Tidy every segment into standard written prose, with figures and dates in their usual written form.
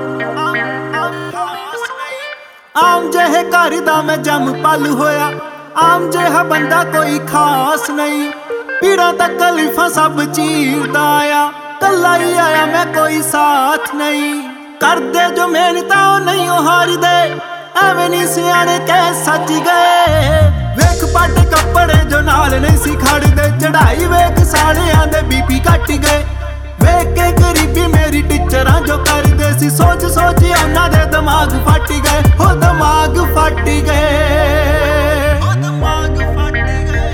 आम जेहे घर दा मैं जम पल होया, आम जेहा बंदा कोई खास नहीं। पीड़ा तकलीफां सब चीरदा आया, कल्ला ही आया मैं कोई साथ नहीं। कर दे जो मेहनत नहीं हार दे, एवें नहीं सियाने कह सच गए। वेख पट कपड़े जो नाल नहीं सी खड़दे, चढ़ाई वेख सालियां दे बीपी घट गए। वेख के गरीबी मेरी टीचरां जो करदे सी, सोच सोच उन्हां दे दिमाग फट गए। हो दिमाग फट गए, हो दिमाग फट गए।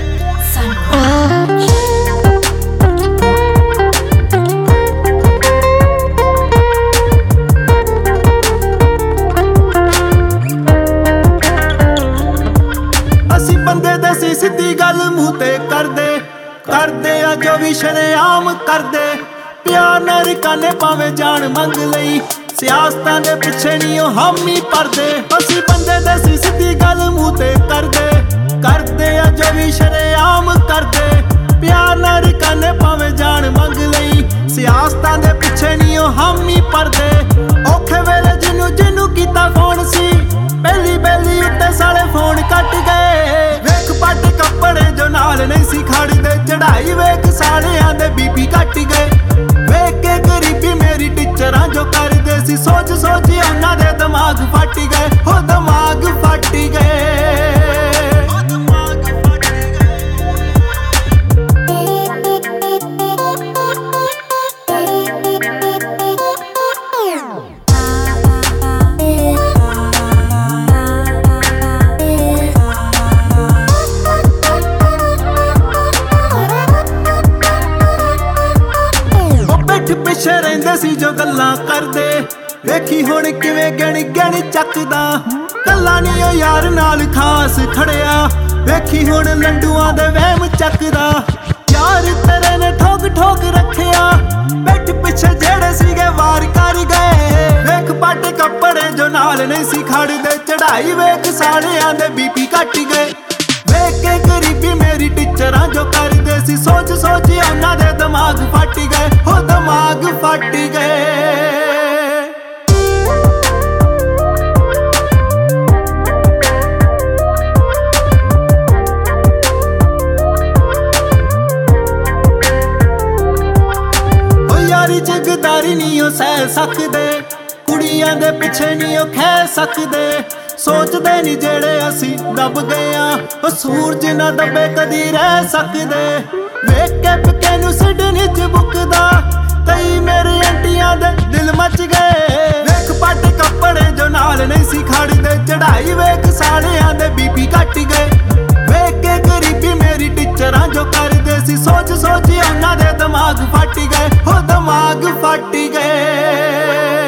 असी बंदे दे सी सीधी गल मूंह ते करदे आ जो भी शरेआम करदे। प्यार नाल काने भावें जान मंग लई, सियासतां दे पिछे नहीं ओ हम ही परदे। असी बंदे दे सी सीधी गल मूंह ते करदे आ जो भी शरेआम करदे। प्यार नाल काने भावें जान मंग लई, सियासतां दे पिछे नहीं ओ हम ही परदे। औखे वेले जिन्नू जिन्नू कीता फोन सी, पहली पहली उत्ते साले फोन कट गए। वेख पट कपड़े जो नाल नहीं सी खड़दे, चढ़ाई वेख सालियां दे बीपी घट गए। वेख के गरीबी मेरी टीचरां जो करदे सी, सोच सोच उन्हां दे दिमाग फट गए। हो दिमाग फट गए, हो दिमाग फट गए। पिछे रहिंदे सी जो गल्लां करदे, वेखी हुण किवें गण गण चकदा। कल्ला नहीं ओ यार नाल खास खड़िया, वेखी हुण लंडुआं दे वहम चकदा। यार तेरे ने ठोक ठोक रखिया, पिठ पिछे जेड़े सीगे वार कर गए। वेख पट कपड़े जो नाल नहीं सी खड़दे, चढ़ाई वेख सालियां दे बीपी घट गए। वेख के गरीबी मेरी टीचरां जो करदे सी, सोच सोच उन्हां दे दिमाग फट गए। हो दिमाग फट गए। ओ यारी जगदारी नहीं ओ सह सकदे, कुड़ियां दे पिछे नहीं ओ खह सकदे। सोचदे नी जेड़े असी दब गए आ, ओ सूरज ना दबे कदी रह सकदे। वेख के पिके नू सिडनी च बुकदा, कई मेरे अंटियां दे दिल मच गए। वेख पट कपड़े जो नाल नहीं सी खड़दे, चढ़ाई वेख सालियां दे बीपी घट गए। वेख के गरीबी मेरी टीचरां जो करदे सी, सोच सोच उन्हां दे दिमाग फट गए। हो दिमाग फट गए।